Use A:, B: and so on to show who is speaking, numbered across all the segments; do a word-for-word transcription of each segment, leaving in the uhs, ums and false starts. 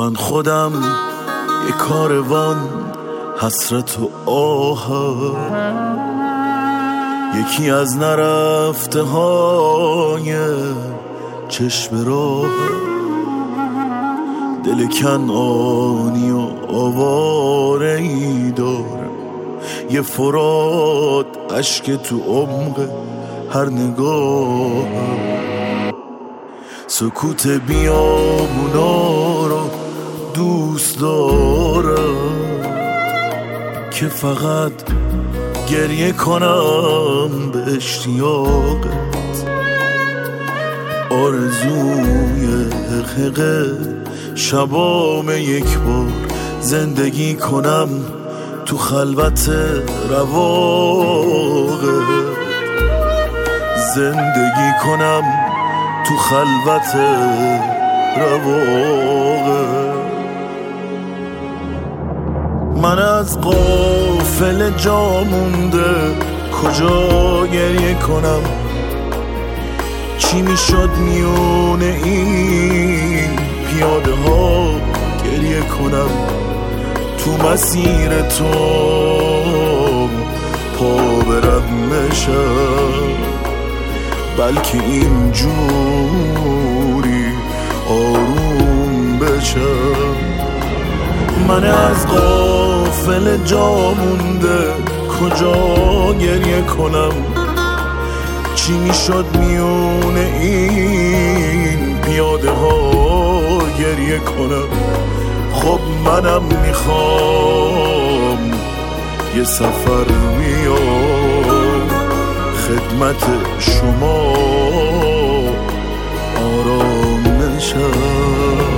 A: من خودم یه کاروان حسرت و آهم، یکی از نرفته های چشم راهم، دل کنعانی و آواره ای دارم، یه فرات اشک تو عمق هر نگاهم، سکوت بیابونا رو دوست دارم که فقط گریه کنم به اشتیاقت، آرزوی حقیقه شبام یک بار زندگی کنم تو خلوت رواقت، زندگی کنم تو خلوت رواقت. من از غافل جا مونده کجا گریه کنم، چی میشد میونه این پیاده ها گریه کنم، تو مسیر تو پا برم نشم، بلکه اینجوری آروم بشم. من از غافل جا مونده کجا گریه کنم، چی میشد میونه این پیاده ها گریه کنم. خب منم میخوام یه سفر بیام خدمت شما آرام نشم.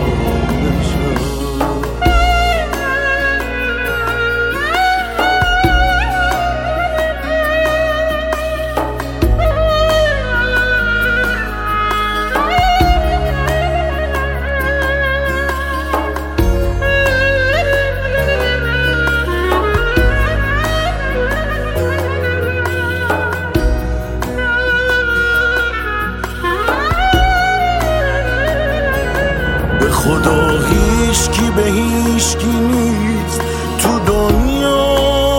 A: خدا هیچکی به هیچکی نیست تو دنیا،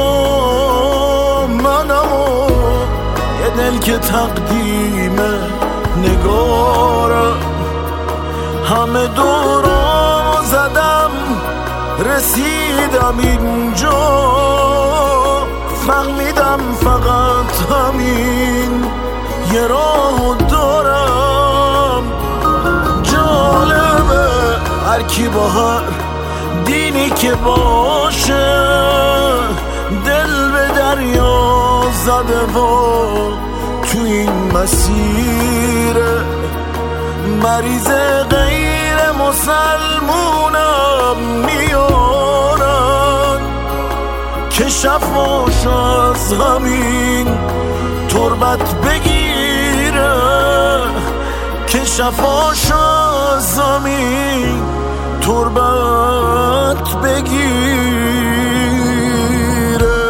A: منم یه دل که تقدیم نگارم، همه دورامو زدم رسیدم اینجا، فهمیدم فقط همین یه راهو دارم. جالبه هر کی با هر دینی که باشه دل به دریا زده و تو این مسیر مریض غیر مسلمونم میارن که شفاش از همین تربت بگیره، که شفاش از همین تربت بگیره.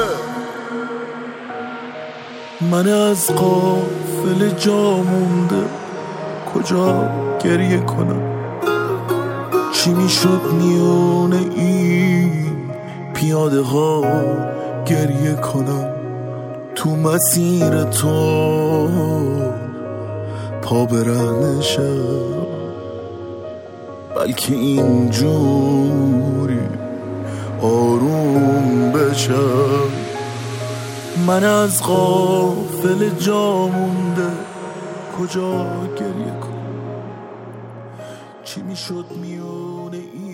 A: من از غافل جا مونده کجا گریه کنم، چی میشد میونه این پیاده ها گریه کنم، تو مسیر تو پا برهنشم، بلکه اینجوری آروم بشم. من از غافل جا مونده کجا گریه کنم، چی میشد میونه این